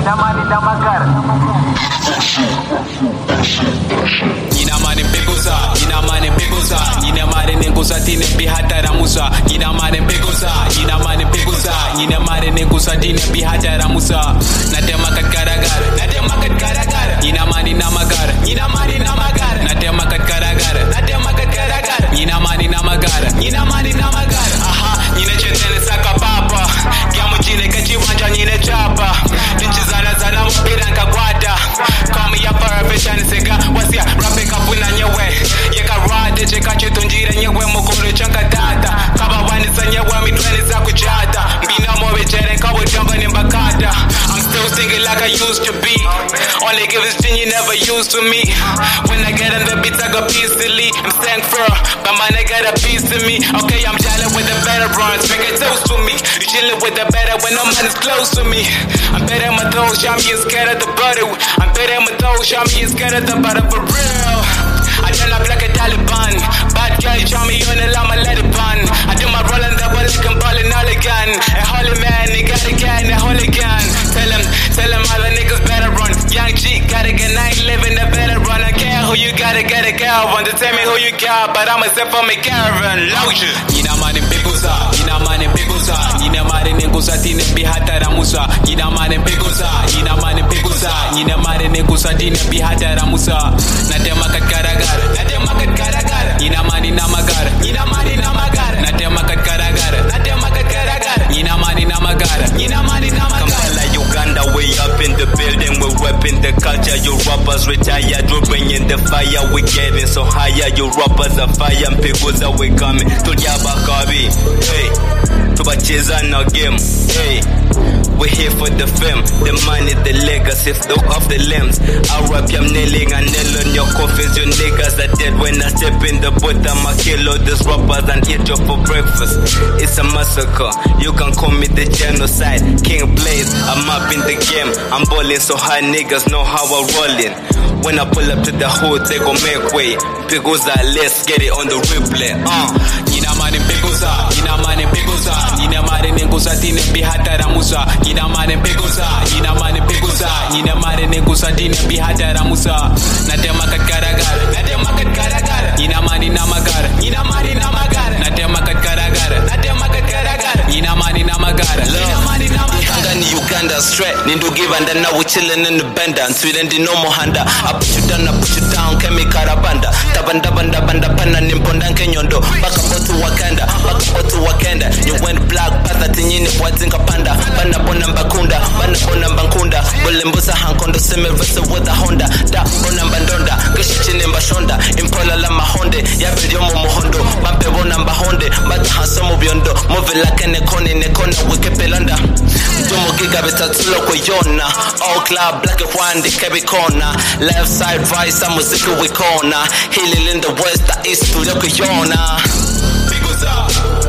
Inamani Damakar. Inamani Pegusa, Inamani Pegusa, Inamani Negusa Tine Bihatara Musa, Inamani Pegusa, Inamani Pegusa, Inamani Negusa Tine Bihatara Musa, Natemakat Karagar, Natemakat Karagar, Inamani Namagar, Inamani Namagar, Natemakat Karagar, Natemakat Karagar, Inamani Namagar, Inamani Namagar, aha, Nina Chetene Saka Papa, Kiamuchine Kachiwanja Nina Chapa, Tinchizana Zana Mupiranka Guada, call me a perfection Sega, what's ya, Rapeka Puna Nyewe, Yeka Rade, Cheka Chetunjira Nyewe Mukuru Chanka Tata, Kaba Wani Sanyewe Mitweni Sakujata, Bina More Jere Kawa Jumban in Bakata, I'm still singing like I used to be, only give this thing you never used to me, when I get on the beats I go peacefully, I'm staying firm, but man I got a piece of me, okay I'm jolly with the better runs, make a toast to me, you chillin' with the better when no man is close to me, I'm better my toes, I'm getting scared of the butter, I'm better my toes, I'm getting scared of the butter for real, I turn up like a Taliban, bad guy, try me on the llama, let it burn, I do my rollin' that way like I'm ballin' all again, a holy man, he got a can, a holy gun, tell him all the niggas better run, young G, gotta get, I ain't living the better run, I care who you gotta get a caravan, to tell me who you got, but I'ma step on my caravan, lotion. Inamani Pegusa, Inamani Pegusa, Inamani Negusa Tine Bihatara Musa, Inamani Pegusa, Inamani Pegusa, Inamani Negusa Tine Bihatara Musa, Natemakat Karagar, Natemakat Karagar, Inamani Namagar, Inamani Namagar, Natemakat Karagar, Natemakat Karagar, Inamani Namagar, Inamani Namagar. Kampala, Uganda, way up in the building, we're repping the culture, you rappers retired, we're bringing the fire, we getting so higher, you rappers are fire, and Pegusa we coming, to Yabakabi, hey, to Bacheza no game, hey. We're here for the fame, the money, the legacy, though of the limbs. I rap, I'm nailing a nail on your coffins. You niggas are dead when I step in the boat. I'ma kill all these rappers and eat you for breakfast. It's a massacre, you can call me the genocide. King Blaze, I'm up in the game. I'm balling so high, niggas know how I'm rolling. When I pull up to the hood, they gon' make way. Pegusa, let's get it on the replay. Inamani Pegusa, Inamani Pegusa, Inamani Negusa Tine Bihatara Musa, Inamani Pegusa, Inamani Pegusa, Inamani Negusa Tine Bihatara Musa, Natemakat Karagar, Natemakat Karagar, Inamani Namagar, Inamani Namagar, Natemakat Karagar, Natemakat Karagar, Inamani Namagar, Inamani Namagar. Ni Uganda straight, Nindu give and then now we chillin' in the bender, and Sweden di no more handa. I put you down, Kemi Karabanda, Tabanda Banda Banda Pana Nimpondan Kenyondo, back up to Wakanda, you went black, Patatin, Wazinka Panda, Banda Bonambakunda, Banda Bonambakunda, Bulimbusa Hankondo, Semi Vessel with a Honda, Da Bonambandonda, Gushin in Bashonda, Impola Lama Honde, Yavidomo Mohondo, Bampe Bonamba Honde, Bata Hasomo Biondo, moving like an econ in a corner, Wikipelanda. Jomo Gigabita Tulo Koyona, all club black and one, the Kebi corner, left side, right, some music we corner, healing in the west, the east to Yokoyona. Pegusa.